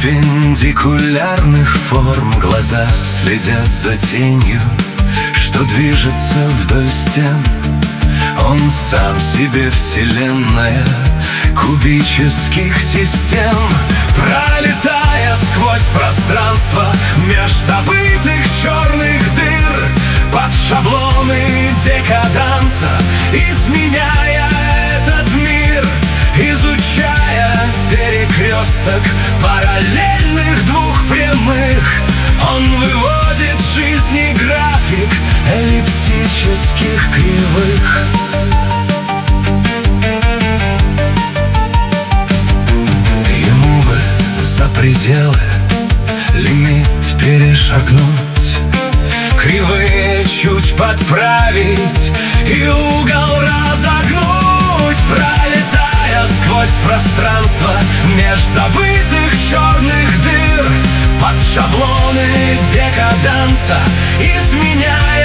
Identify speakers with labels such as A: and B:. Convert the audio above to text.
A: перпендикулярных форм глаза следят за тенью, что движется вдоль стен. Он сам себе вселенная кубических систем. Пролетая сквозь пространство меж забытых черных дыр, под шаблоны декаданса, изменяя этот мир, изучая перекресток параллельных двух прямых, он выводит в жизни график эллиптических кривых. Ему бы за пределы лимит перешагнуть, кривые чуть подправить и угол разогнуть, пролетая сквозь пространство меж забытых черных дыр, под шаблоны декаданса, изменяя